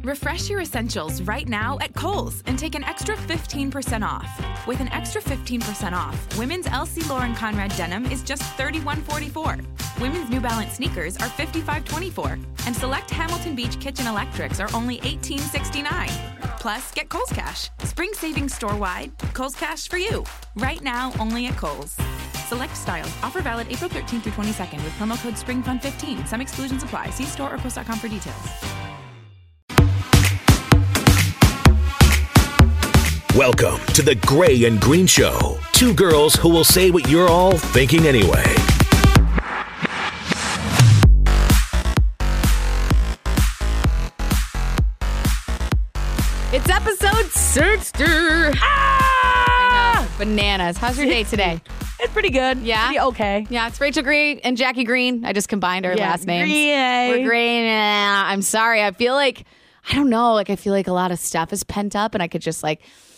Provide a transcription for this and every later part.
Refresh your essentials right now at Kohl's and take an extra 15% off. With an extra 15% off, women's LC Lauren Conrad denim is just $31.44. Women's New Balance sneakers are $55.24. And select Hamilton Beach kitchen electrics are only $18.69. Plus, get Kohl's Cash. Spring savings store-wide, Kohl's Cash for you. Right now, only at Kohl's. Select styles. Offer valid April 13th through 22nd with promo code SPRINGFUN15. Some exclusions apply. See store or Kohls.com for details. Welcome to the Gray and Green Show. Two girls who will say what you're all thinking anyway. It's episode 60. I know. Bananas. How's your day today? It's pretty good. Yeah? Pretty okay. Yeah, it's Rachel Green and Jackie Green. I just combined our last names. Green. We're Green. I'm sorry. I feel like, I don't know, I feel like a lot of stuff is pent up and I could just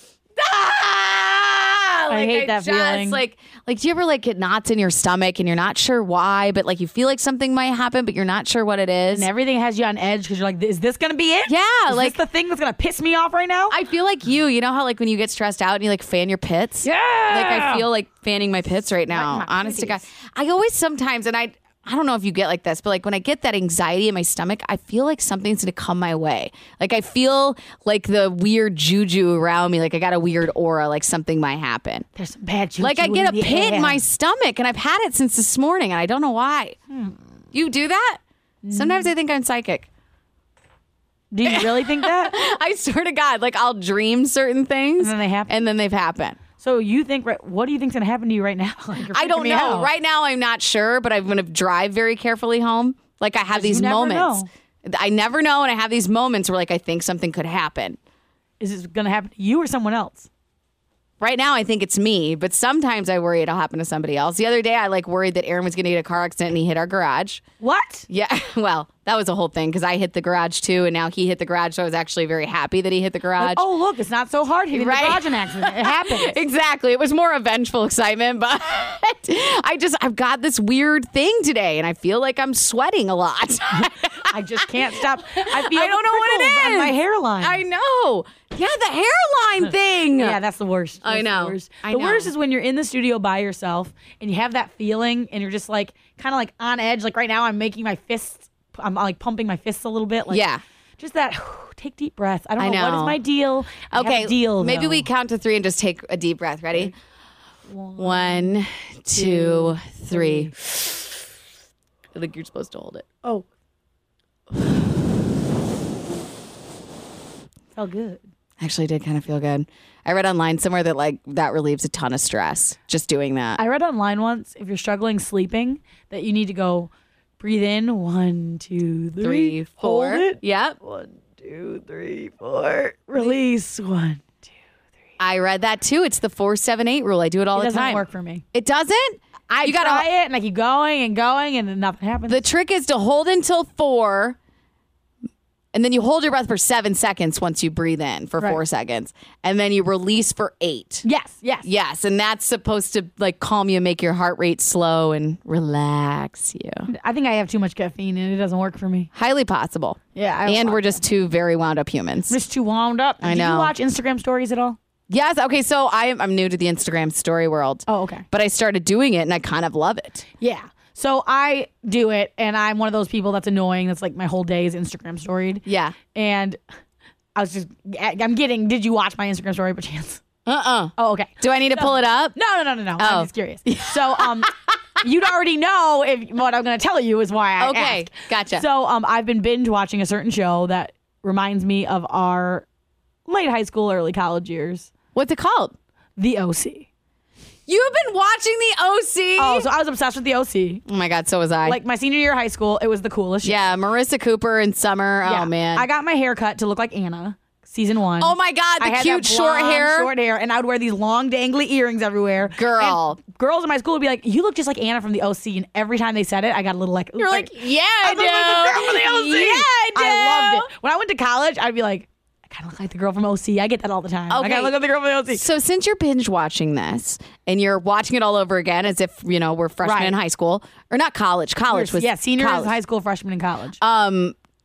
I hate that feeling. Like, do you ever get knots in your stomach and you're not sure why, but you feel like something might happen, but you're not sure what it is? And everything has you on edge because you're like, is this going to be it? Yeah. Is this the thing that's going to piss me off right now? I feel like you know how when you get stressed out and you fan your pits? Yeah. I feel like fanning my pits right now. Right in my Honest to God. titties. I always sometimes, and I don't know if you get like this, but when I get that anxiety in my stomach, I feel like something's going to come my way. I feel like the weird juju around me, I got a weird aura, something might happen. There's some bad juju I get a in the pit air. in my stomach, and I've had it since this morning, and I don't know why. You do that? Sometimes I think I'm psychic. Do you really think that? I swear to God, I'll dream certain things, And then they happen? and then they've happened. So you think, what do you think's going to happen to you right now? You're I don't freaking me know. out. Right now, I'm not sure, but I'm going to drive very carefully home. I have these you never moments. know. I never know, and I have these moments where I think something could happen. Is this going to happen to you or someone else? Right now, I think it's me, but sometimes I worry it'll happen to somebody else. The other day, I worried that Aaron was going to get a car accident and he hit our garage. What? Yeah, well, that was a whole thing because I hit the garage too, and now he hit the garage. So I was actually very happy that he hit the garage. Oh, look, it's not so hard hitting Right. the garage in accident. It happens. Exactly. It was more a vengeful excitement, but I've got this weird thing today, and I feel like I'm sweating a lot. I just can't stop. I I don't know what it is. on my hairline. I know. Yeah, the hairline thing. Yeah, that's the worst. I That's know. The worst. I The know. worst is when you're in the studio by yourself and you have that feeling and you're just kind of on edge. Right now, I'm making my fists. I'm pumping my fists a little bit. Yeah. Just that. Take deep breath. I don't I know. What know. is my deal? I have Okay. a deal. Maybe though. we count to 3 and just take a deep breath. Ready? 1, 2, 3. I think you're supposed to hold it. Oh. Felt good. Actually, it did kind of feel good. I read online somewhere that that relieves a ton of stress. Just doing that. I read online once if you're struggling sleeping that you need to go breathe in 1, 2, 3, 3, 4. hold it. Yep. 1, 2, 3, 4. Release 1. I read that too. It's the 4-7-8 rule. I do it all It the doesn't time. work for me. It doesn't? I You gotta- try it and I keep going and going and then nothing happens. The trick is to hold until 4, and then you hold your breath for 7 seconds once you breathe in for 4 Right. seconds, and then you release for 8. yes. Yes, and that's supposed to calm you, make your heart rate slow, and relax you. I think I have too much caffeine and it doesn't work for me. Highly possible. Yeah, And we're just two very wound up humans. I'm just too wound up. I Did know. you watch Instagram stories at all? Yes. Okay. So I'm new to the Instagram story world. Oh, okay. But I started doing it, and I kind of love it. Yeah. So I do it and I'm one of those people that's annoying. That's my whole day is Instagram storied. Yeah. And did you watch my Instagram story by chance? Oh, okay. Do I need to pull it up? No. Oh. I'm just curious. So, you'd already know if what I'm going to tell you is why I Okay, asked. gotcha. So, I've been binge watching a certain show that reminds me of our late high school, early college years. What's it called? The OC. You've been watching the OC? Oh, so I was obsessed with the OC. Oh my God, so was I. My senior year of high school, it was the coolest. Yeah, Marissa Cooper in Summer. Yeah. Oh man. I got my hair cut to look like Anna, season 1. Oh my God, I the had cute that short blonde, hair. short hair, and I would wear these long dangly earrings everywhere. Girl. And girls in my school would be like, "You look just like Anna from the OC," and every time they said it, I got a little You're like, yeah, I I do. look like the girl from the OC. Yeah, I do. I loved it. When I went to college, I'd be like, I kind of look like the girl from OC. I get that all the time. I Okay. gotta look like the girl from the OC. So since you're binge watching this and you're watching it all over again as if, we're freshmen Right. in high school or not college. College was seniors, college. high school, freshman in college.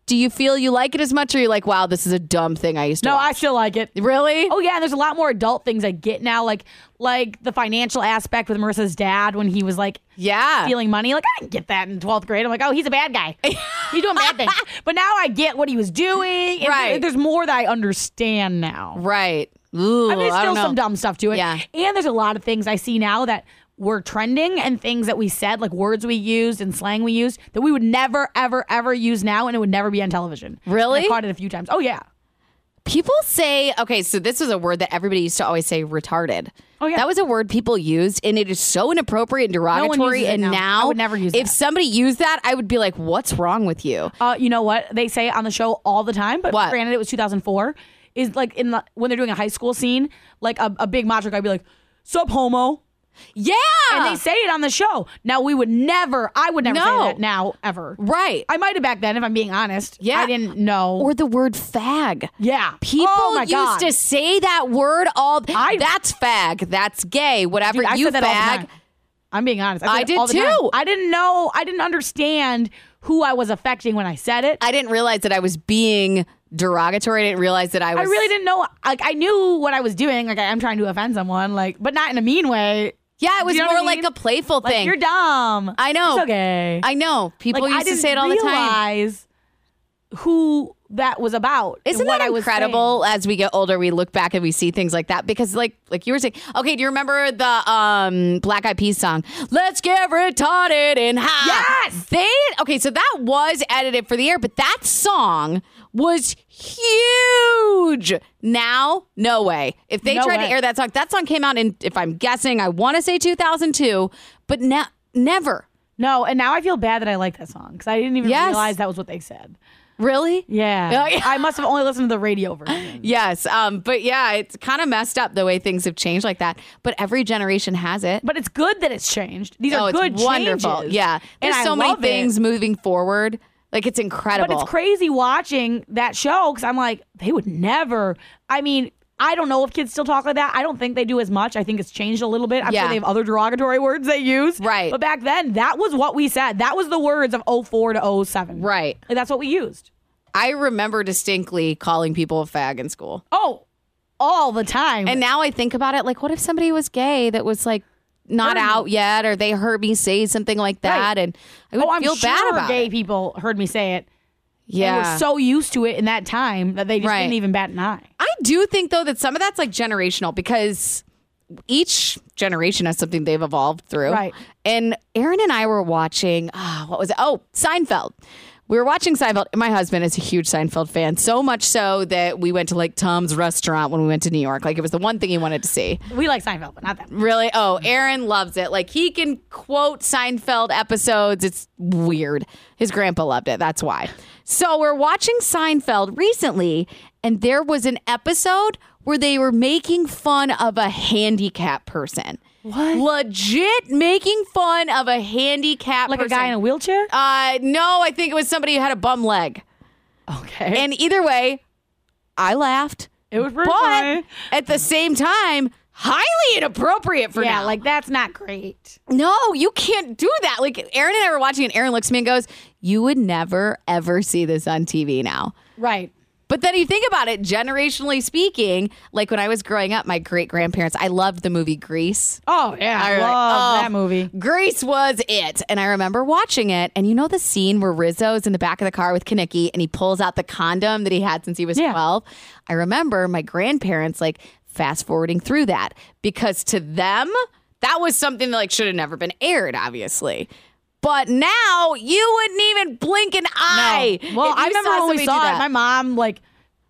Do you feel you like it as much, or you're like, wow, this is a dumb thing I used to No, watch? I still like it. Really? Oh yeah, and there's a lot more adult things I get now, like the financial aspect with Marissa's dad when he was like stealing money. Like I didn't get that in 12th grade. I'm like, oh, he's a bad guy. He's doing bad things. But now I get what he was doing. And Right. There's more that I understand now. Right. Ooh, I mean, there's I still don't know. some dumb stuff to it. Yeah. And there's a lot of things I see now that were trending and things that we said, like words we used and slang we used that we would never, ever, ever use now, and it would never be on television. Really? And I caught it a few times. Oh, yeah. People say, okay, so this was a word that everybody used to always say, retarded. Oh, yeah. That was a word people used, and it is so inappropriate and derogatory. uses it And now. now, I would never use if that. somebody used that, I would be like, what's wrong with you? You know what? They say it on the show all the time, but What? granted, it was 2004. Is like when they're doing a high school scene, like a big macho guy be like, "Sup, homo?" Yeah. And they say it on the show. Now I would never say No. that now ever. Right. I might have back then, if I'm being honest. Yeah. I didn't know. Or the word fag. yeah. People oh my used God. to say that word that's fag, that's gay, whatever. Dude, I you said that all the fag. time. I'm being honest. I said it did all the time. too. I didn't know. I didn't understand who I was affecting when I said it. I didn't realize that I was being derogatory. I didn't realize that I was. I really didn't know. Like I knew what I was doing. Like I'm trying to offend someone. Like, but not in a mean way. Yeah, it was Do you know more what I like mean? a playful Like thing. you're dumb. I know. It's okay. I know. People Like, used I to didn't say it all the time. realize who that was about. and Isn't what that I was incredible? As we get older, we look back and we see things like that because, like you were saying. Okay, do you remember the Black Eyed Peas song? Let's get retarded and high. Yes! Okay, so that was edited for the air, but that song was huge. Now, no way. If they No tried way. to air that song came out in, if I'm guessing, I want to say 2002, but never. No, and now I feel bad that I like that song because I didn't even Yes. realize that was what they said. Really? Yeah. Oh, yeah. I must have only listened to the radio version. Yes, but yeah, it's kind of messed up the way things have changed like that. But every generation has it. But it's good that it's changed. These are good it's wonderful. changes. Yeah, And there's I so many love it. things moving forward. Like it's incredible. But it's crazy watching that show because I'm like, they would never. I mean, I don't know if kids still talk like that. I don't think they do as much. I think it's changed a little bit. I'm Yeah. sure they have other derogatory words they use. Right. But back then, that was what we said. That was the words of 04 to 07. Right. Like, that's what we used. I remember distinctly calling people a fag in school. Oh, all the time. And now I think about it, like, what if somebody was gay that was like not Heard me. out yet, or they heard me say something like that, Right. and I would I'm feel sure bad about gay it. people heard me say it. Yeah. They were so used to it in that time that they just Right. didn't even bat an eye. I do think though that some of that's like generational because each generation has something they've evolved through. Right. And Aaron and I were watching, what was it? Oh, Seinfeld. We were watching Seinfeld. My husband is a huge Seinfeld fan, so much so that we went to like Tom's Restaurant when we went to New York. Like it was the one thing he wanted to see. We like Seinfeld, but not that. Really? Oh, Aaron loves it. Like he can quote Seinfeld episodes. It's weird. His grandpa loved it. That's why. So we're watching Seinfeld recently, and there was an episode where they were making fun of a handicapped person. What? Legit making fun of a handicapped Like person. a guy in a wheelchair? No, I think it was somebody who had a bum leg. Okay. And either way, I laughed. it was pretty But funny. at the same time, highly inappropriate for Yeah, now. like that's not great. No, you can't do that. Like Aaron and I were watching, and Aaron looks at me and goes, "You would never ever see this on TV now." Right. But then you think about it, generationally speaking, like when I was growing up, my great grandparents, I loved the movie Grease. Oh, yeah. I I love that movie. Grease was it. And I remember watching it. And you know the scene where Rizzo's in the back of the car with Kaneki and he pulls out the condom that he had since he was Yeah. 12? I remember my grandparents like fast forwarding through that because to them, that was something that like should have never been aired, obviously. But now you wouldn't even blink an eye. No. Well, if you I remember saw when we somebody do saw it, that. my mom, like,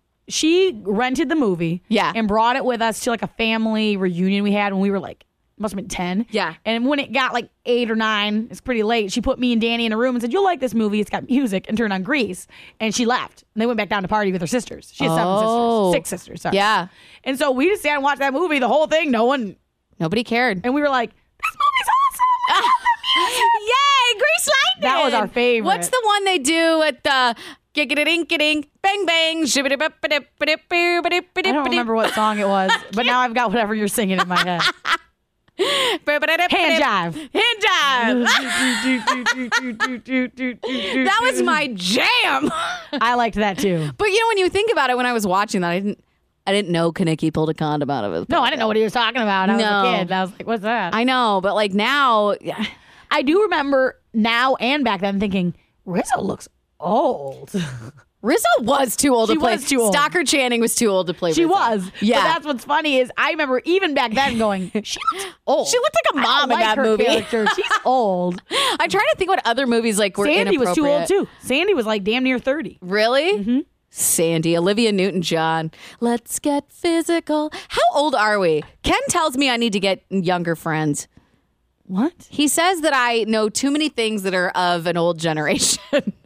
she rented the movie. Yeah. And brought it with us to, like, a family reunion we had when we were, like, must have been 10. Yeah. And when it got, like, 8 or 9, it's pretty late, she put me and Danny in a room and said, "You'll like this movie. It's got music," and turned on Grease. And she left. And they went back down to party with her sisters. She has 7 Oh. sisters. 6 sisters, sorry. Yeah. And so we just sat and watched that movie, the whole thing. No one. Nobody cared. And we were like, this movie's awesome. Yay, Grease Lightning! That was our favorite. What's the one they do at the giggity-dink-a-dink, bang bang, shibbity-bop-a-dip-a-dip-a-dip-a-dip? I don't remember what song it was, but now I've got whatever you're singing in my head. Hand jive. That was my jam. I liked that too. But when you think about it, when I was watching that, I didn't know Kaneki pulled a condom out of his pocket. No, I didn't know what he was talking about. I was a kid. I was like, what's that? I know, but now, I do remember now and back then thinking, Rizzo looks old. Rizzo was too old to play. Was too old. Stockard Channing was too old to play. She Rizzo. was. Yeah. But that's what's funny is I remember even back then going, she looks old. She looked like a mom in that her movie. Character. She's old. I'm trying to think what other movies were Sandy inappropriate. was too old too. Sandy was damn near 30. Really? Mm-hmm. Sandy, Olivia Newton-John. Let's get physical. How old are we? Ken tells me I need to get younger friends. What? He says that I know too many things that are of an old generation.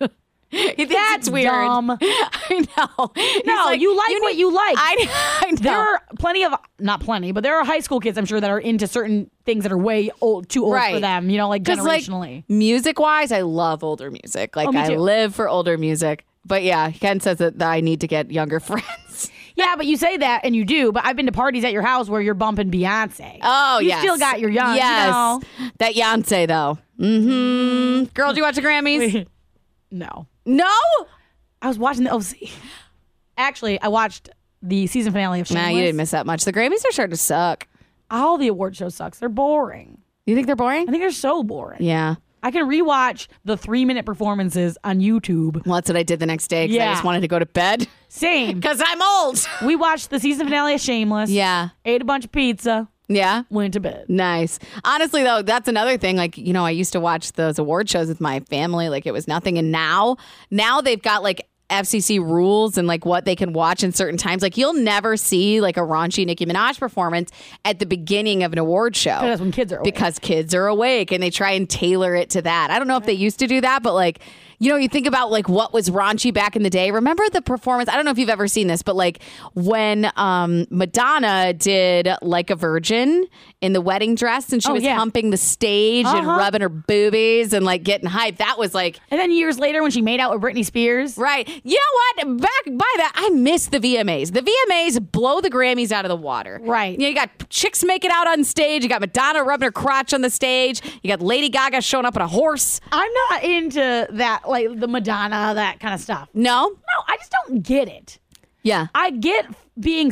That's weird. Dumb. I know. No, you like what you like. I know. There are not plenty, but there are high school kids, I'm sure, that are into certain things that are way too old for them, generationally. Music-wise, I love older music. I live for older music. But yeah, Ken says that I need to get younger friends. Yeah, but you say that and you do, but I've been to parties at your house where you're bumping Beyonce. Oh, you still got your young. Yes. That Beyonce, though. Mm-hmm. Girl, did you watch the Grammys? No. No? I was watching the OC. Actually, I watched the season finale of Shameless. Nah, you didn't miss that much. The Grammys are starting to suck. All the award shows sucks. They're boring. You think they're boring? I think they're so boring. Yeah. I can rewatch the 3-minute performances on YouTube. Well, that's what I did the next day because I just wanted to go to bed. Same. Because I'm old. We watched the season finale of Shameless. Yeah. Ate a bunch of pizza. Yeah. Went to bed. Nice. Honestly, though, that's another thing. I used to watch those award shows with my family like it was nothing. And now they've got FCC rules and what they can watch in certain times. You'll never see a raunchy Nicki Minaj performance at the beginning of an award show. That's when kids are awake. Because kids are awake and they try and tailor it to that. I don't know if they used to do that, but you think about what was raunchy back in the day. Remember the performance? I don't know if you've ever seen this, but when Madonna did Like a Virgin in the wedding dress and she was humping the stage and rubbing her boobies and getting hyped. That was And then years later when she made out with Britney Spears. Right. You know what? Back by that, I miss the VMAs. The VMAs blow the Grammys out of the water. Right. You got chicks making out on stage. You got Madonna rubbing her crotch on the stage. You got Lady Gaga showing up on a horse. I'm not into that. The Madonna, that kind of stuff. No, I just don't get it. Yeah, I get being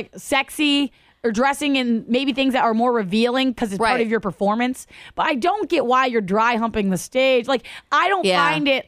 sexy or dressing in maybe things that are more revealing because it's part of your performance. But I don't get why you're dry humping the stage. I don't find it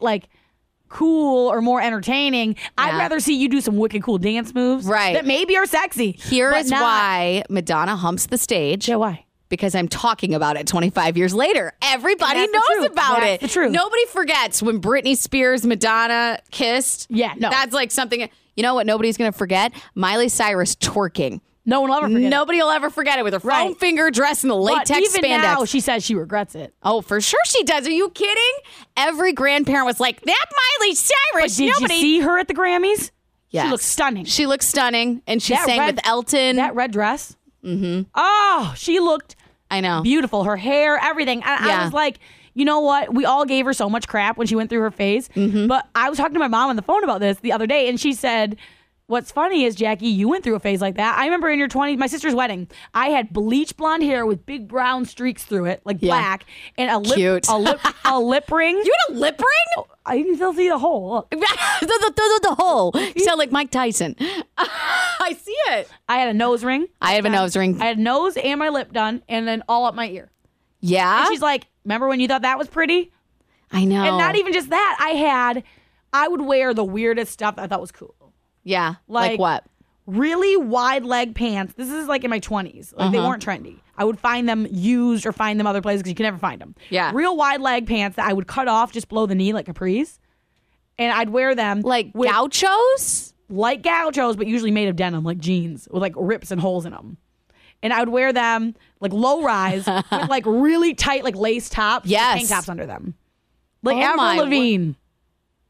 cool or more entertaining. I'd rather see you do some wicked cool dance moves, that maybe are sexy. Here is why Madonna humps the stage. Yeah, why? Because I'm talking about it 25 years later. Everybody knows about it. That's the truth. Nobody forgets when Britney Spears, Madonna kissed. Yeah, no. That's something, you know what nobody's going to forget? Miley Cyrus twerking. No one will ever forget Nobody will ever forget it with her foam finger dress and the latex but even spandex. now, she says she regrets it. Oh, for sure she does. Are you kidding? Every grandparent was like, that Miley Cyrus. But did you see her at the Grammys? Yes. She looks stunning. She looks stunning. And she sang with Elton. That red dress. Mm-hmm. Oh, she looked beautiful. Her hair, everything. I was like, you know what? We all gave her so much crap when she went through her phase. Mm-hmm. But I was talking to my mom on the phone about this the other day, and she said, what's funny is, Jackie, you went through a phase like that. I remember in your 20s, my sister's wedding, I had bleach blonde hair with big brown streaks through it, black, and a lip ring. You had a lip ring? I can still see the hole. the hole. You sound like Mike Tyson. I see it. I had a nose ring. I have a nose ring. I had nose and my lip done, and then all up my ear. Yeah? And she's like, remember when you thought that was pretty? I know. And not even just that. I would wear the weirdest stuff that I thought was cool. Yeah. Like what? Really wide leg pants. This is in my 20s. They weren't trendy. I would find them used or find them other places because you can never find them. Yeah. Real wide leg pants that I would cut off just below the knee like capris. And I'd wear them. Gauchos? Like gauchos, but usually made of denim, like jeans with rips and holes in them. And I would wear them low rise with really tight lace tops. Yes. With tank tops under them. Avril Lavigne.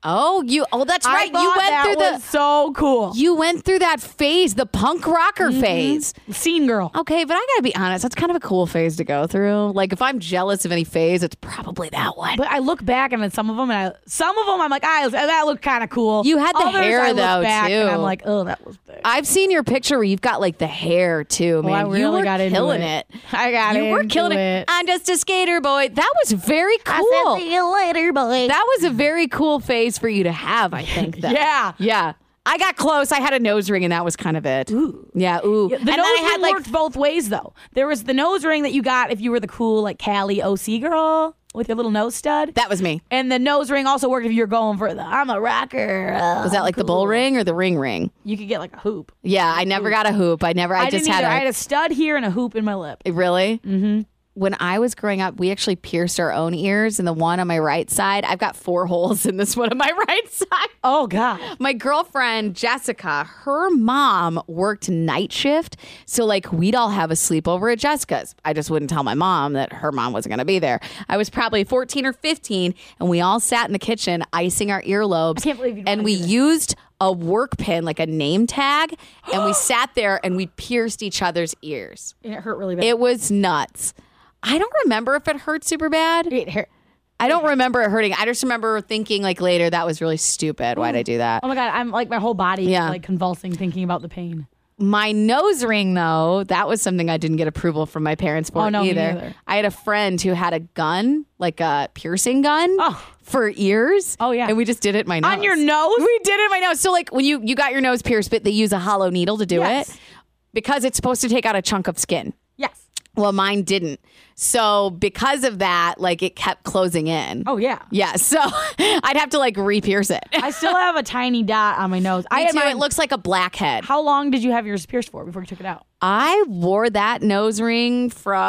Oh, that's right. You went through was so cool. You went through that phase, the punk rocker phase. Scene girl. Okay, but I gotta be honest, that's kind of a cool phase to go through. Like, if I'm jealous of any phase, it's probably that one. But I look back and at some of them, I'm like, that looked kind of cool. You had the hair, I look though, back too. And I'm like, oh, that was big. I've seen your picture where you've got like the hair too, man. I really you were got into killing it. it. I got You were killing it. I'm just a skater boy. That was very cool. I said, see you later, boy. That was a very cool phase for you to have, I think. Yeah. Yeah. I got close. I had a nose ring, and that was kind of it. Ooh. Yeah, ooh. Yeah, the nose ring worked both ways, though. There was the nose ring that you got if you were the cool, like, Cali OC girl with your little nose stud. That was me. And the nose ring also worked if you were going for the I'm a rocker. Was that like the bull ring or the ring? You could get, like, a hoop. Yeah, I never got a hoop. I just had I had a stud here and a hoop in my lip. Really? Mm-hmm. When I was growing up, we actually pierced our own ears, and the one on my right side, I've got 4 holes in this one on my right side. Oh, God. My girlfriend, Jessica, her mom worked night shift, so like we'd all have a sleepover at Jessica's. I just wouldn't tell my mom that her mom wasn't going to be there. I was probably 14 or 15, and we all sat in the kitchen icing our earlobes. I can't believe you And we used a work pin, like a name tag, and we sat there and we pierced each other's ears. And it hurt really bad. It was nuts. I don't remember if it hurt super bad. It hurt. I don't remember it hurting. I just remember thinking like later that was really stupid. Why'd I do that? Oh my God, I'm like my whole body is like convulsing thinking about the pain. My nose ring, though, that was something I didn't get approval from my parents for either. Me neither. I had a friend who had a gun, like a piercing gun, for ears. Oh, yeah. And we just did it in my nose. On your nose? We did it in my nose. So, like, when you got your nose pierced, but they use a hollow needle to do it because it's supposed to take out a chunk of skin. Yes. Well, mine didn't. So because of that, like it kept closing in. Oh, yeah. Yeah. So I'd have to like re-pierce it. I still have a tiny dot on my nose. It looks like a blackhead. How long did you have yours pierced for before you took it out? I wore that nose ring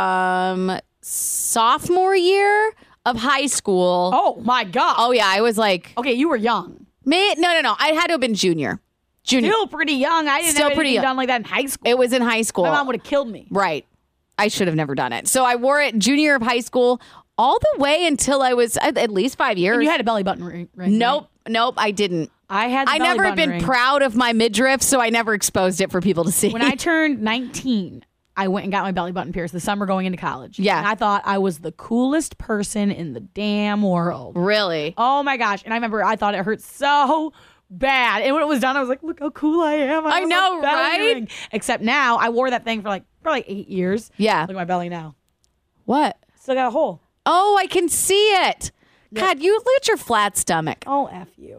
from sophomore year of high school. Oh, my God. Oh, yeah. I was like... Okay, you were young. No. I had to have been junior. Still pretty young. I didn't have anything done like that in high school. It was in high school. My mom would have killed me. Right. I should have never done it. So I wore it junior year of high school all the way until I was at least 5 years. And you had a belly button ring, right? Nope, I didn't. I never have been proud of my midriff, so I never exposed it for people to see. When I turned 19, I went and got my belly button pierced the summer going into college. Yeah. And I thought I was the coolest person in the damn world. Really? Oh, my gosh. And I remember I thought it hurt so bad. And when it was done, I was like, look how cool I am. I know, right? Ring. Except now, I wore that thing for like 8 years. Yeah. Look at my belly now. What? Still got a hole. Oh, I can see it. God, you look at your flat stomach. Oh, F you.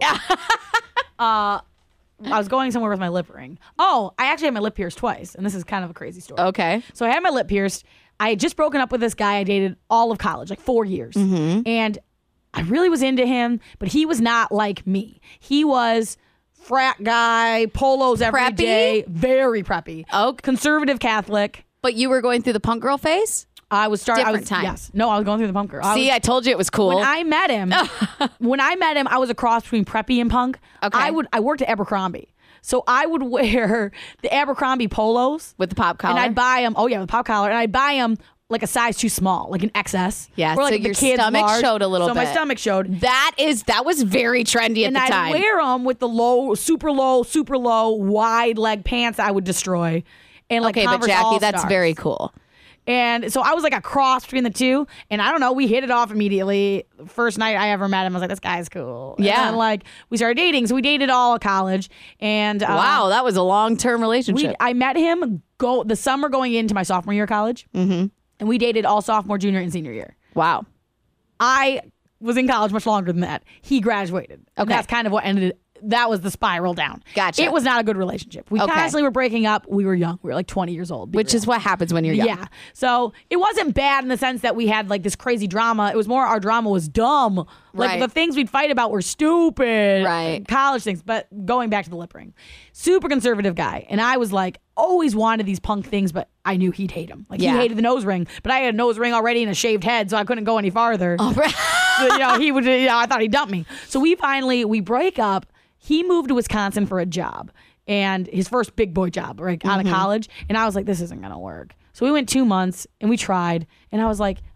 I was going somewhere with my lip ring. Oh, I actually had my lip pierced twice, and this is kind of a crazy story. Okay. So I had my lip pierced. I had just broken up with this guy I dated all of college, like 4 years. Mm-hmm. And I really was into him, but he was not like me. He was frat guy, polos every day, very preppy. Oh, conservative Catholic. But you were going through the punk girl phase? I was starting. Different time. Yes. No, I was going through the punk girl. I told you it was cool. When I met him, I was a cross between preppy and punk. Okay. I worked at Abercrombie. So I would wear the Abercrombie polos. With the pop collar? And I'd buy them, with the pop collar. And I'd buy them like a size too small, like an XS. Yeah, or like so your stomach showed a little bit. So my stomach showed. That was very trendy at the time. And I'd wear them with the super low, wide leg pants I would destroy. And like okay, Converse but Jackie, All-Stars. that's very cool. And so I was like a cross between the two. And I don't know, we hit it off immediately. First night I ever met him, I was like, this guy's cool. Yeah. And then, like, we started dating. So we dated all college. And wow, that was a long-term relationship. I met him the summer going into my sophomore year of college. Mm-hmm. And we dated all sophomore, junior, and senior year. Wow. I was in college much longer than that. He graduated. Okay. And that's kind of what ended it. That was the spiral down. Gotcha. It was not a good relationship. We constantly were breaking up. We were young. We were like 20 years old. Which is what happens when you're young. Yeah. So it wasn't bad in the sense that we had like this crazy drama. It was more our drama was dumb. Like the things we'd fight about were stupid. Right. College things. But going back to the lip ring. Super conservative guy. And I was like, always wanted these punk things, but I knew he'd hate them. Like he hated the nose ring, but I had a nose ring already and a shaved head, so I couldn't go any farther. Oh, right. So, he would. I thought he'd dump me. So we break up. He moved to Wisconsin for a job, and his first big boy job, right, out of college. And I was like, this isn't gonna work. So we went 2 months and we tried, and I was like,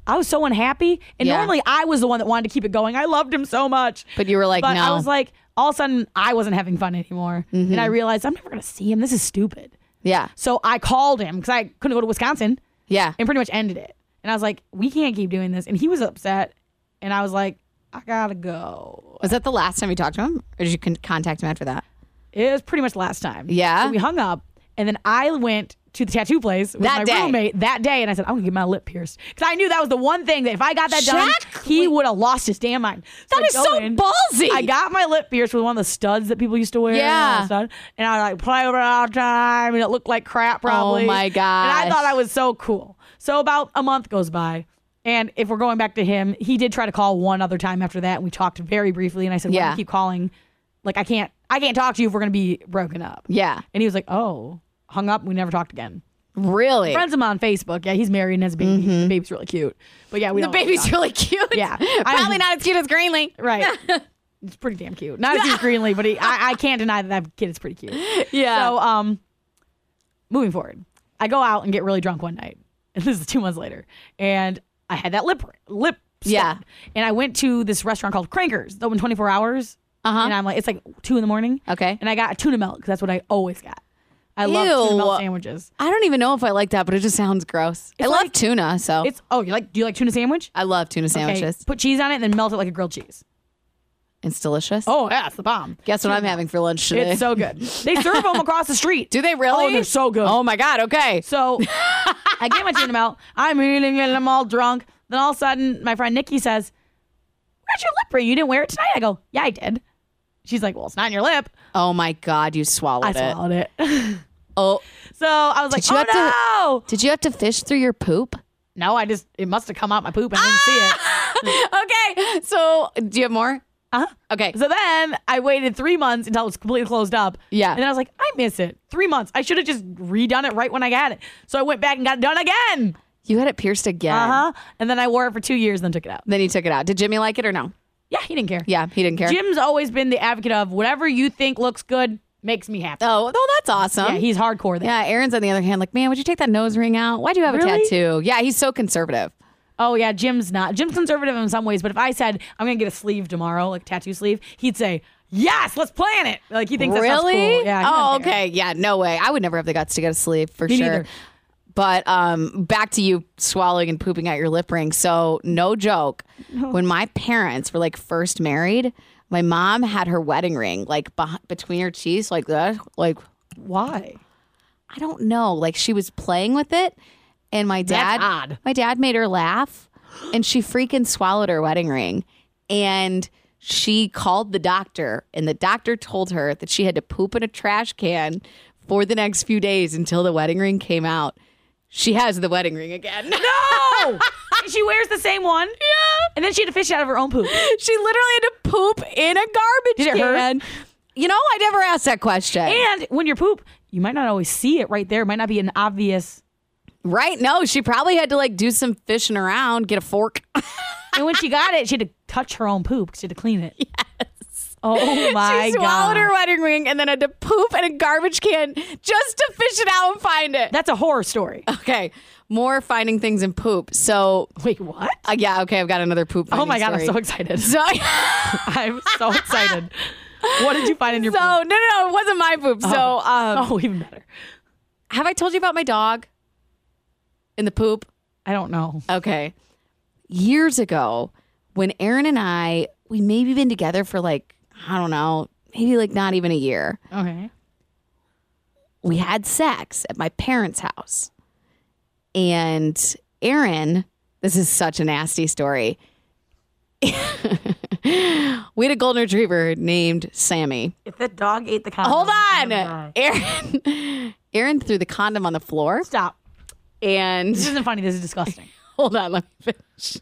I was so unhappy. And normally I was the one that wanted to keep it going. I loved him so much. But you were like, but no. I was like, all of a sudden, I wasn't having fun anymore. Mm-hmm. And I realized I'm never going to see him. This is stupid. Yeah. So I called him because I couldn't go to Wisconsin. Yeah. And pretty much ended it. And I was like, we can't keep doing this. And he was upset. And I was like, I got to go. Was that the last time you talked to him? Or did you contact him after that? It was pretty much the last time. Yeah. So we hung up. And then I went to the tattoo place with my roommate that day. And I said, I'm going to get my lip pierced. Because I knew that was the one thing that if I got that done, he would have lost his damn mind. So that is so ballsy. I got my lip pierced with one of the studs that people used to wear. Yeah. And I like play over all the time. And it looked like crap probably. Oh my gosh. And I thought I was so cool. So about a month goes by. And if we're going back to him, he did try to call one other time after that. And we talked very briefly. And I said, why do you keep calling? Like, I can't talk to you if we're going to be broken up. Yeah. And he was like, oh. Hung up. We never talked again. Really? Friends of mine on Facebook. Yeah, he's married and has a baby. Mm-hmm. The baby's really cute. But yeah, the baby's really cute. Yeah, probably not as cute as Greenlee. Right. It's pretty damn cute. Not as cute as Greenlee, but I can't deny that kid is pretty cute. Yeah. So moving forward, I go out and get really drunk one night, and this is 2 months later, and I had that lip stud. And I went to this restaurant called Crankers. It's open 24 hours. And I'm like, it's like 2 a.m. Okay. And I got a tuna melt because that's what I always got. I love tuna melt sandwiches. I don't even know if I like that, but it just sounds gross. I love tuna, so. Do you like tuna sandwich? I love tuna sandwiches. Okay. Put cheese on it and then melt it like a grilled cheese. It's delicious. Oh, yeah, it's the bomb. Guess what I'm having for lunch today? It's so good. They serve them across the street. Do they really? Oh, they're so good. Oh my God, okay. So I get my tuna melt. I'm eating it. I'm all drunk. Then all of a sudden, my friend Nikki says, where's your lip ring? You didn't wear it tonight? I go, yeah, I did. She's like, well, it's not in your lip. Oh my God, you swallowed it. I swallowed it. Oh. So I was like, oh no. Did you have to fish through your poop? No, it must have come out my poop. I didn't see it. Okay. So do you have more? Uh-huh. Okay. So then I waited 3 months until it was completely closed up. Yeah. And then I was like, I miss it. 3 months. I should have just redone it right when I got it. So I went back and got it done again. You had it pierced again? Uh-huh. And then I wore it for 2 years, then took it out. Then you took it out. Did Jimmy like it or no? Yeah, he didn't care. Yeah, he didn't care. Jim's always been the advocate of whatever you think looks good makes me happy. Oh, that's awesome. Yeah, he's hardcore there. Yeah, Aaron's on the other hand like, man, would you take that nose ring out? Why'd you have a tattoo? Yeah, he's so conservative. Oh, yeah, Jim's not. Jim's conservative in some ways, but if I said, I'm going to get a sleeve tomorrow, like a tattoo sleeve, he'd say, yes, let's plan it. Like, he thinks that stuff's cool. Yeah. Oh, okay. Yeah, no way. I would never have the guts to get a sleeve for Me sure. neither. But back to you swallowing and pooping out your lip ring. So no joke. When my parents were like first married, my mom had her wedding ring like between her teeth like that. Like, why? I don't know. Like she was playing with it, and my dad. That's odd. My dad made her laugh, and she freaking swallowed her wedding ring, and she called the doctor, and the doctor told her that she had to poop in a trash can for the next few days until the wedding ring came out. She has the wedding ring again. No! She wears the same one? Yeah. And then she had to fish out of her own poop. She literally had to poop in a garbage Did it can. hurt? You know, I never asked that question. And when you poop, you might not always see it right there. It might not be an obvious. Right? No, she probably had to like do some fishing around, get a fork. And when she got it, she had to touch her own poop because she had to clean it. Yes. Oh my God. She swallowed her wedding ring and then had to poop in a garbage can just to fish it out and find it. That's a horror story. Okay. More finding things in poop. So. Wait, what? Yeah, okay. I've got another poop finding Oh my God, story. I'm so excited. So, I'm so excited. What did you find in your poop? No, it wasn't my poop. So, even better. Have I told you about my dog in the poop? I don't know. Okay. Years ago, when Aaron and I, we maybe been together for like, I don't know, maybe like not even a year. Okay. We had sex at my parents' house. And Aaron, this is such a nasty story. We had a golden retriever named Sammy. If that dog ate the condom. Hold on. Aaron threw the condom on the floor. Stop. And this isn't funny. This is disgusting. Hold on. Let me finish.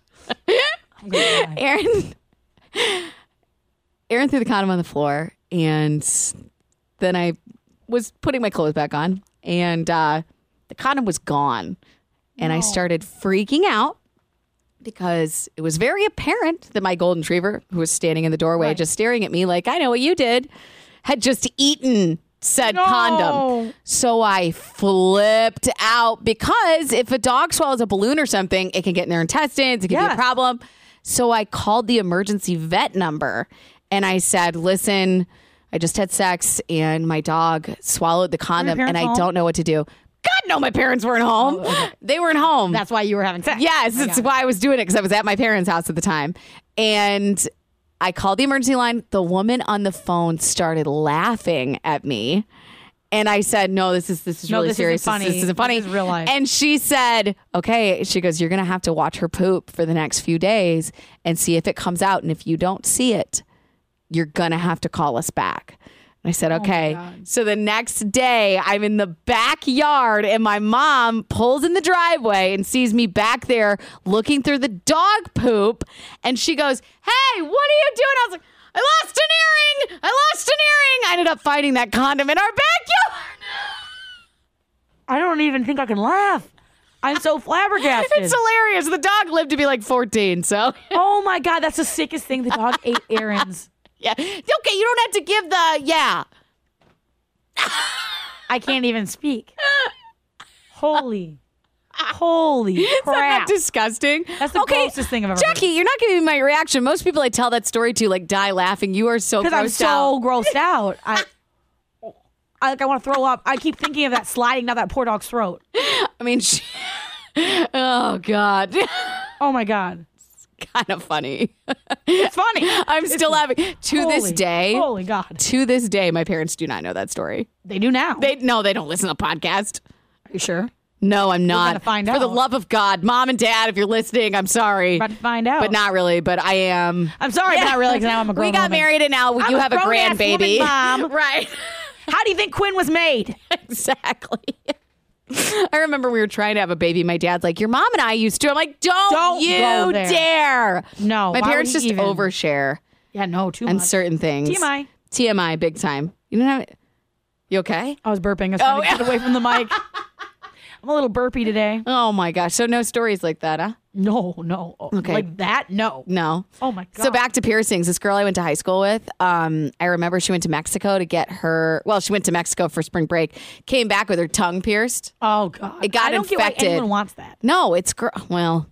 Aaron threw the condom on the floor. And then I was putting my clothes back on. And the condom was gone. And I started freaking out because it was very apparent that my golden retriever, who was standing in the doorway just staring at me like, I know what you did, had just eaten said condom. So I flipped out because if a dog swallows a balloon or something, it can get in their intestines. It can be a problem. So I called the emergency vet number and I said, listen, I just had sex and my dog swallowed the condom and I don't know what to do. God, no, my parents weren't home. Oh, okay. They weren't home. That's why you were having sex. Yes, that's why I was doing it because I was at my parents' house at the time. And I called the emergency line. The woman on the phone started laughing at me. And I said, no, this is really serious. This isn't funny. This is real life. And she said, okay. She goes, you're going to have to watch her poop for the next few days and see if it comes out. And if you don't see it, you're going to have to call us back. I said, okay. So the next day I'm in the backyard and my mom pulls in the driveway and sees me back there looking through the dog poop. And she goes, hey, what are you doing? I was like, I lost an earring. I ended up finding that condom in our backyard. I don't even think I can laugh. I'm so flabbergasted. It's hilarious. The dog lived to be like 14. So. Oh my God. That's the sickest thing. The dog ate errands. Yeah. Okay, you don't have to give I can't even speak. Holy crap. Isn't that disgusting? That's the grossest thing I've ever Jackie, heard. you're not giving me my reaction. Most people I tell that story to like die laughing. You are so grossed out. Because I'm so grossed out. I want to throw up. I keep thinking of that sliding down that poor dog's throat. I mean, oh, God. Oh, my God. Kind of funny. It's funny. I'm still laughing. This day. Holy God. To this day, my parents do not know that story. They do now. They don't listen to the podcast. Are you sure? No, I'm not. We're gonna find out. For the love of God. Mom and Dad, if you're listening, I'm sorry. We're about to find out. But not really, but I am. I'm sorry, but not really, because now I'm a grown We got woman. married and now you have a grandbaby. Mom. Right. How do you think Quinn was made? Exactly. I remember we were trying to have a baby. My dad's like, your mom and I used to. I'm like, don't you go there. dare. No. My parents just overshare. Yeah, no, too on much. certain things. TMI, big time. You don't have it. You okay? I was burping. I was trying to get away from the mic. I'm a little burpy today. Oh my gosh. So no stories like that, huh? No. Okay. Like that? No. Oh my God. So back to piercings. This girl I went to high school with, I remember she went to Mexico to get she went to Mexico for spring break, came back with her tongue pierced. Oh God. It got I don't infected. Get why anyone wants that. No, it's well,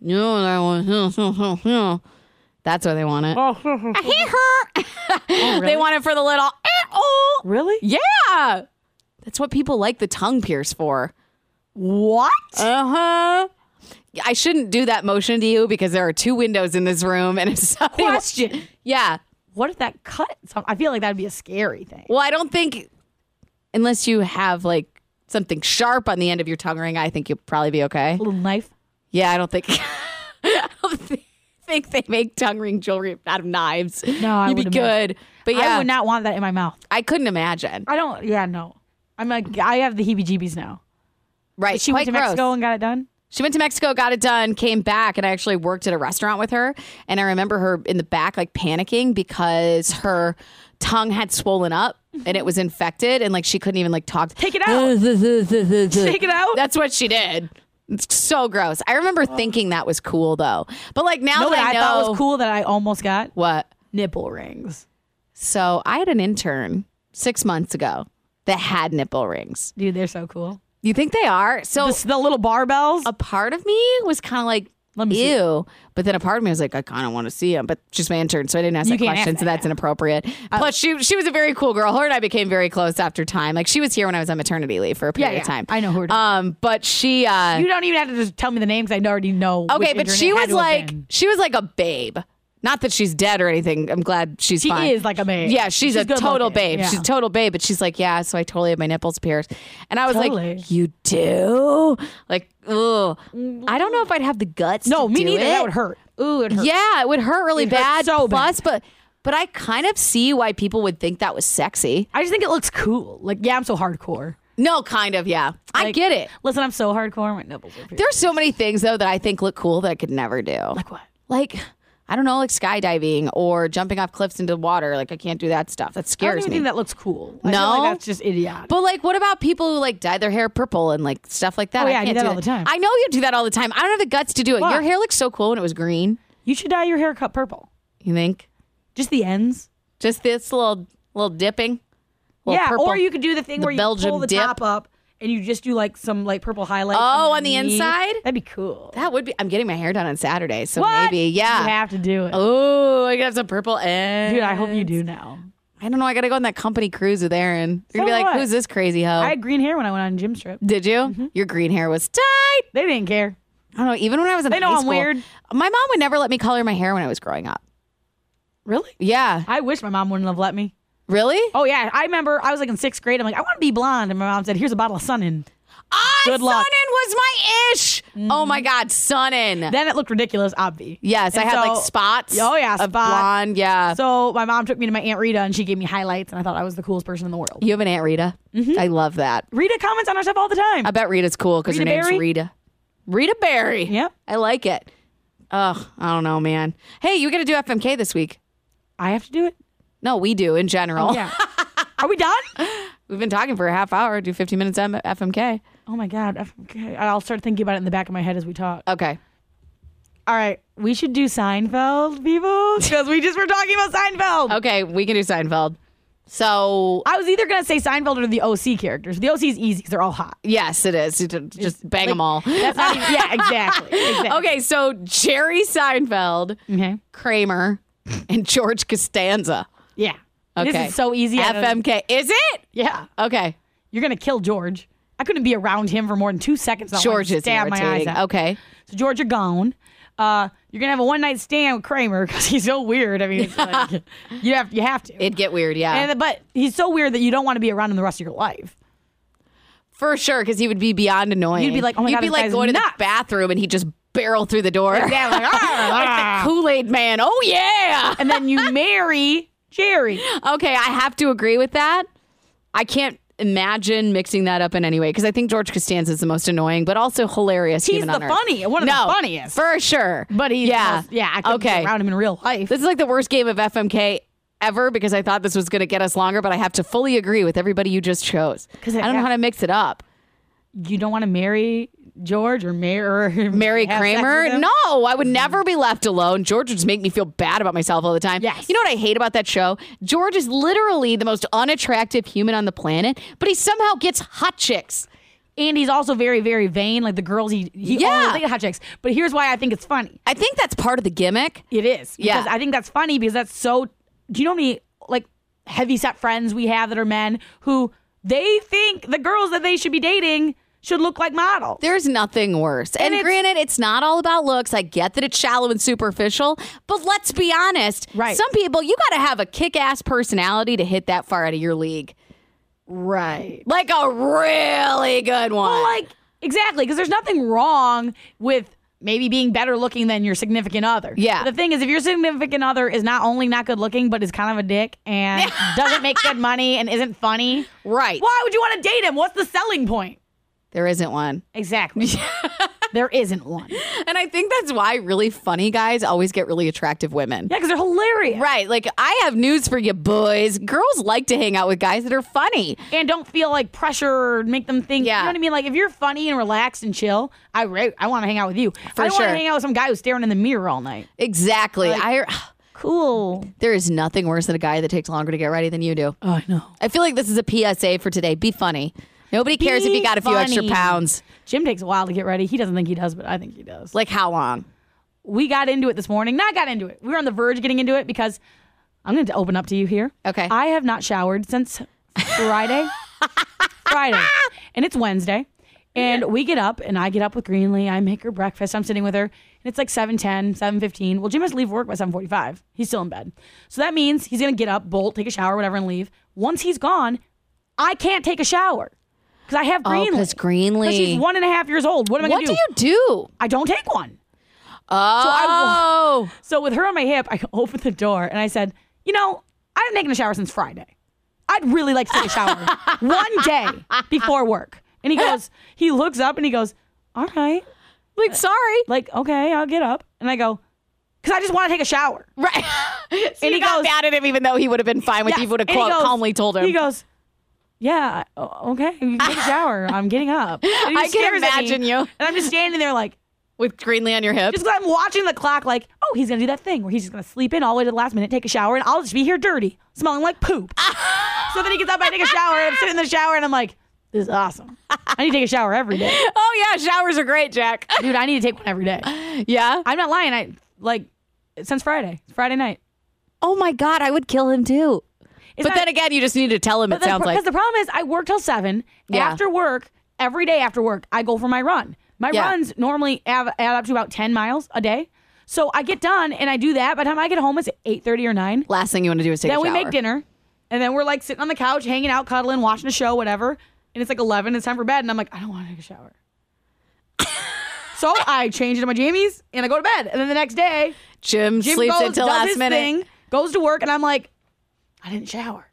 that's why they want it. Really? They want it for the little. Really? Yeah. That's what people like the tongue pierce for. What? I shouldn't do that motion to you because there are 2 windows in this room and it's question. Yeah. What if that cut? I feel like that'd be a scary thing. Well, I don't think unless you have like something sharp on the end of your tongue ring, I think you'll probably be okay. A little knife? Yeah, I don't think think they make tongue ring jewelry out of knives. No, I You'd be good. But yeah, I would not want that in my mouth. I couldn't imagine. I don't. Yeah, no. I have the heebie-jeebies now. Right. She went to Mexico and got it done? She went to Mexico, got it done, came back, and I actually worked at a restaurant with her. And I remember her in the back, like panicking because her tongue had swollen up and it was infected, and like she couldn't even like talk. Take it out. Take it out. That's what she did. It's so gross. I remember thinking that was cool though, but like now that I know, thought was cool that I almost got what nipple rings. So I had an intern 6 months ago that had nipple rings. Dude, they're so cool. You think they are? So the little barbells? A part of me was kind of like, ew. But then a part of me was like, I kind of want to see them. But she's my intern, so I didn't ask that question, so that's inappropriate. Plus, she was a very cool girl. Her and I became very close after time. Like, she was here when I was on maternity leave for a period of time. I know her. But she... you don't even have to just tell me the names. I already know. Okay, but she was like a babe. Not that she's dead or anything. I'm glad she's fine. She is like a babe. Yeah, she's a total babe. Yeah. She's a total babe. But she's like, yeah, so I totally have my nipples pierced. And I was like, you do? Like, ugh. I don't know if I'd have the guts to do me neither. it. That would hurt. Ooh, it hurt. Yeah, it would hurt really bad. So Plus, bad. but I kind of see why people would think that was sexy. I just think it looks cool. Like, yeah, I'm so hardcore. No, kind of, yeah. I get it. Listen, I'm so hardcore. My nipples are pierced. There's so many things, though, that I think look cool that I could never do. Like what? Like... I don't know, like skydiving or jumping off cliffs into water. Like, I can't do that stuff. That scares I don't even me. think that looks cool. No? I feel like that's just idiotic. But, like, what about people who, like, dye their hair purple and, like, stuff like that? Oh, yeah, I can't do that all the time. I know you do that all the time. I don't have the guts to do it. What? Your hair looks so cool when it was green. You should dye your haircut purple. You think? Just the ends. Just this little dipping? Yeah, purple, or you could do the thing where you Belgium pull the dip. top up and you just do like some like purple highlights. On the underneath. inside? That'd be cool. That would be. I'm getting my hair done on Saturday, so What? maybe, yeah. You have to do it. Oh, I got some purple ends. Dude, I hope you do now. I don't know. I got to go on that company cruise with Aaron. You're So going to be like, what? who's this crazy hoe? I had green hair when I went on gym trip. Did you? Your green hair was tight. They didn't care. I don't know. Even when I was in They know high I'm school, weird. my mom would never let me color my hair when I was growing up. Really? Yeah. I wish my mom wouldn't have let me. Really? Oh, yeah. I remember I was like in 6th grade. I'm like, I want to be blonde. And my mom said, here's a bottle of Sun-In. Good luck. Sun-In was my ish. Oh my God, Sun-In. Then it looked ridiculous, obvi. Yes, And I had so- like spots. Oh, yeah, of spot. blonde. Yeah. So my mom took me to my Aunt Rita and she gave me highlights and I thought I was the coolest person in the world. You have an Aunt Rita? I love that. Rita comments on our stuff all the time. I bet Rita's cool because her Rita name's Berry? Rita. Rita Berry. Yep. I like it. Ugh, I don't know, man. Hey, you got to do FMK this week. I have to do it? No, we do in general. Oh, yeah. Are we done? We've been talking for a half hour. Do 15 minutes FMK. Oh, my God. Okay. I'll start thinking about it in the back of my head as we talk. Okay. All right. We should do Seinfeld, people, because we just were talking about Seinfeld. Okay, we can do Seinfeld. So, I was either going to say Seinfeld or the OC characters. The OC is easy because they're all hot. yes, it is. You just bang them all. That's not even, yeah, exactly. Okay, so Jerry Seinfeld, Okay. Kramer, and George Costanza. Yeah. Okay. This is so easy. FMK. Is it? Yeah. Okay. You're going to kill George. I couldn't be around him for more than 2 seconds. I George wanted to is stab my eyes irritating. out. Okay. So George, you're gone. You're gonna have a one-night stand with Kramer because he's so weird. I mean, it's like, you have to. It'd get weird, yeah. But he's so weird that you don't want to be around him the rest of your life. For sure, because he would be beyond annoying. You'd be like, oh my You'd God, be this like guy's going to nuts. the bathroom and he'd just barrel through the door. Yeah, like, Like the Kool-Aid man. Oh, yeah. and then you marry Jerry. Okay, I have to agree with that. I can't imagine mixing that up in any way because I think George Costanza is the most annoying, but also hilarious. He's human the on Earth. one of the funniest. For sure. But he's yeah. I couldn't be around him in real life. This is like the worst game of FMK ever because I thought this was going to get us longer, but I have to fully agree with everybody you just chose. Because I don't know how to mix it up. You don't want to marry George or marry have sex Kramer? with him? No, I would never be left alone. George would just make me feel bad about myself all the time. Yes. You know what I hate about that show? George is literally the most unattractive human on the planet, but he somehow gets hot chicks. And he's also very, very vain. Like the girls, he only thinks hot chicks. But here's why I think it's funny. I think that's part of the gimmick. It is. Yeah. Because I think that's funny because that's so. Do you know how many like heavy set friends we have that are men who they think the girls that they should be dating should look like models? There's nothing worse. And granted, it's not all about looks. I get that it's shallow and superficial, but let's be honest. Right. Some people, you got to have a kick-ass personality to hit that far out of your league. Right. Like a really good one. Well, like exactly because there's nothing wrong with maybe being better looking than your significant other. Yeah. But the thing is, if your significant other is not only not good looking, but is kind of a dick and doesn't make good money and isn't funny, right. why would you want to date him? What's the selling point? There isn't one. Exactly. There isn't one. And I think that's why really funny guys always get really attractive women. Yeah, because they're hilarious. Right. Like, I have news for you boys. Girls like to hang out with guys that are funny. And don't feel like pressure or make them think. Yeah. You know what I mean? Like, if you're funny and relaxed and chill, I want to hang out with you. For I don't want sure. to hang out with some guy who's staring in the mirror all night. Exactly. Cool. There is nothing worse than a guy that takes longer to get ready than you do. Oh, I know. I feel like this is a PSA for today. Be funny. Nobody cares if you got a few extra funny. pounds. Jim takes a while to get ready. He doesn't think he does, but I think he does. Like, how long? We got into it this morning. Not got into it. We were on the verge of getting into it because I'm going to open up to you here. Okay. I have not showered since Friday. And it's Wednesday. And we get up, and I get up with Greenlee. I make her breakfast. I'm sitting with her, and it's like 7:10, 7:15. Well, Jim has to leave work by 7:45. He's still in bed. So that means he's going to get up, bolt, take a shower, whatever, and leave. Once he's gone, I can't take a shower because I have Greenlee. because Greenlee. Because she's 1.5 years old. What am I going What to do you do? I don't take one. Oh. So with her on my hip, I opened the door and I said, you know, I haven't taken a shower since Friday. I'd really like to take a shower one day before work. And he looks up and he goes, all right. Like, sorry. Like, okay, I'll get up. And I go, because I just want to take a shower. Right. So And you he got goes- mad at him even though he would have been fine with Yes. you. He would have And he goes- calmly told him. He goes, yeah, okay, you can take a shower. I'm getting up. And he I can stares at me, imagine you. And I'm just standing there like, With Greenlee on your hip. just because I'm watching the clock like, oh, he's going to do that thing where he's just going to sleep in all the way to the last minute, take a shower, and I'll just be here dirty, smelling like poop. So then he gets up, I take a shower, and I'm sitting in the shower, and I'm like, this is awesome. I need to take a shower every day. Oh, yeah, showers are great, Jack. Dude, I need to take one every day. Yeah? I'm not lying. Since Friday. Friday night. Oh, my God, I would kill him, too. Then again, you just need to tell him, it sounds like. Because the problem is, I work till 7. Yeah. After work, every day after work, I go for my run. My runs normally add up to about 10 miles a day. So I get done, and I do that. By the time I get home, it's 8:30 or 9. Last thing you want to do is take a shower. Then we make dinner, and then we're like sitting on the couch, hanging out, cuddling, watching a show, whatever. And it's like 11, it's time for bed, and I'm like, I don't want to take a shower. So I change into my jammies, and I go to bed. And then the next day, Jim sleeps until last minute. Thing, goes to work, and I'm like, I didn't shower.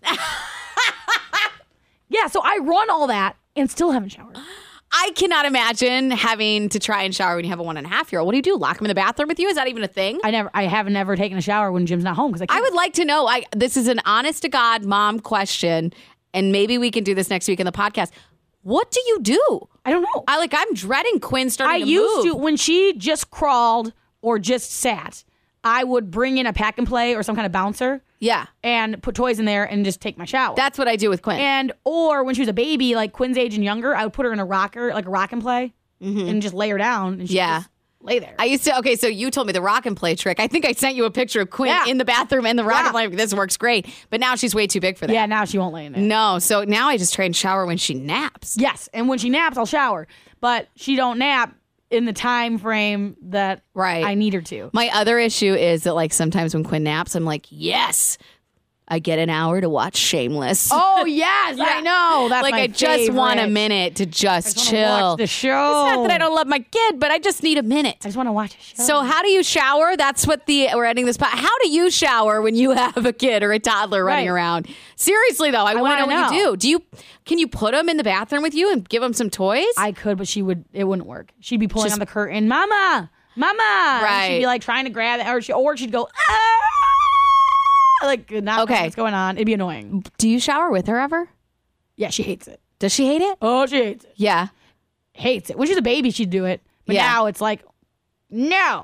Yeah, so I run all that and still haven't showered. I cannot imagine having to try and shower when you have a 1.5-year-old. What do? Lock him in the bathroom with you? Is that even a thing? I have never taken a shower when Jim's not home because I would like to know. This is an honest to God mom question, and maybe we can do this next week in the podcast. What do you do? I don't know. I'm dreading Quinn starting to move. I used to, when she just crawled or just sat, I would bring in a pack and play or some kind of bouncer. Yeah. And put toys in there and just take my shower. That's what I do with Quinn. Or when she was a baby, like Quinn's age and younger, I would put her in a rocker, like a rock and play, and just lay her down. And she'd just lay there. I used to, okay, so you told me the rock and play trick. I think I sent you a picture of Quinn in the bathroom and the rock and play. This works great. But now she's way too big for that. Yeah, now she won't lay in there. No, so now I just try and shower when she naps. Yes, and when she naps, I'll shower. But she don't nap in the time frame that I need her to. My other issue is that sometimes when Quinn naps, I'm like, yes, I get an hour to watch Shameless. Oh, yes, I know. That's my I just want a minute to just chill. Watch the show. It's not that I don't love my kid, but I just need a minute. I just want to watch a show. So how do you shower? That's what we're ending this. How do you shower when you have a kid or a toddler running around? Seriously, though, I want to know what you do. Can you put them in the bathroom with you and give them some toys? I could, but it wouldn't work. She'd be pulling on the curtain, Mama. Right. And she'd be trying to grab it, or she'd go, ah! Not what's going on. It'd be annoying. Do you shower with her ever? Yeah, she hates it. Does she hate it? Oh, she hates it. Yeah. Hates it. When she's a baby, she'd do it. But now it's like, no.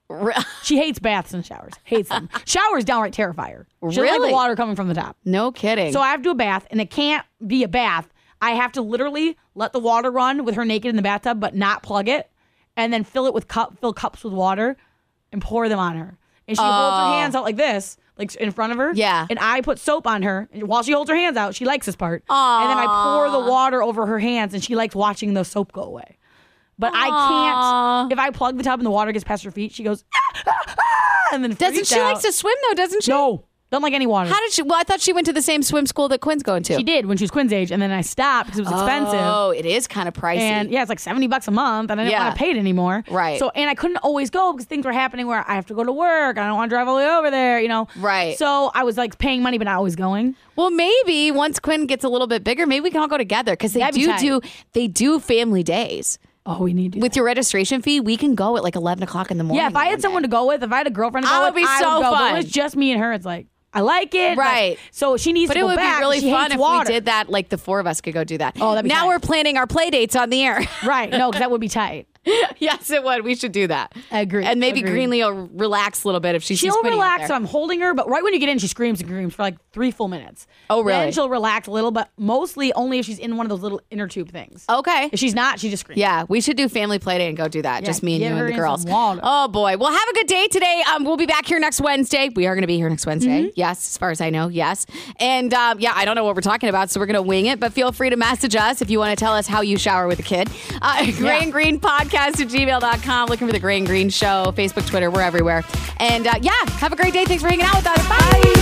She hates baths and showers. Hates them. Showers downright terrify her. She doesn't like the water coming from the top. No kidding. So I have to do a bath, and it can't be a bath. I have to literally let the water run with her naked in the bathtub, but not plug it, and then fill cups with water and pour them on her. And she holds her hands out like this, in front of her. Yeah. And I put soap on her. And while she holds her hands out, she likes this part. Aww. And then I pour the water over her hands, and she likes watching the soap go away. But I can't. If I plug the tub and the water gets past her feet, she goes, and then doesn't she likes to swim though? Doesn't she? No. Don't like any water. How did she? Well, I thought she went to the same swim school that Quinn's going to. She did when she was Quinn's age, and then I stopped because it was expensive. Oh, it is kind of pricey. And it's like $70 a month, and I didn't want to pay it anymore. Right. So, and I couldn't always go because things were happening where I have to go to work. I don't want to drive all the way over there, Right. So I was paying money, but not always going. Well, maybe once Quinn gets a little bit bigger, maybe we can all go together because they do family days. Oh, we need to do with your registration fee, we can go at 11 o'clock in the morning. Yeah, if I had someone to go with, if I had a girlfriend to go with, it would be so fun. But when it was just me and her, it's like, I like it. Right. So she needs to go back. But it would be really fun if we did that, the four of us could go do that. Oh, that'd be now tight. We're planning our play dates on the air. Right. No, because that would be tight. Yes, it would. We should do that. I agree. And maybe Greenlee will relax a little bit if she sees Quinny relax, so I'm holding her, but right when you get in, she screams and screams for 3 full minutes. Oh, really? Then she'll relax a little, but mostly only if she's in one of those little inner tube things. Okay. If she's not, she just screams. Yeah, we should do family play day and go do that. Yeah, just me and you and the girls. Water. Oh, boy. Well, have a good day today. We'll be back here next Wednesday. We are going to be here next Wednesday. Mm-hmm. Yes, as far as I know. Yes. And I don't know what we're talking about, so we're going to wing it, but feel free to message us if you want to tell us how you shower with a kid. Gray and Green Podcast at gmail.com. Looking for the Gray and Green Show, Facebook, Twitter, we're everywhere. And have a great day. Thanks for hanging out with us. Bye.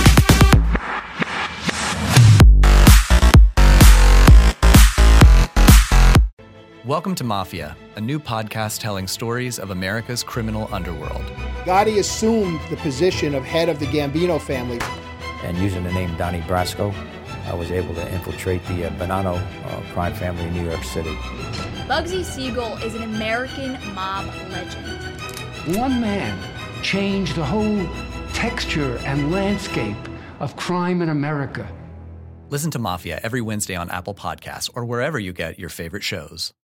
Welcome to Mafia, a new podcast telling stories of America's criminal underworld. Gotti assumed the position of head of the Gambino family. And using the name Donnie Brasco, I was able to infiltrate the Bonanno crime family in New York City. Bugsy Siegel is an American mob legend. One man changed the whole texture and landscape of crime in America. Listen to Mafia every Wednesday on Apple Podcasts or wherever you get your favorite shows.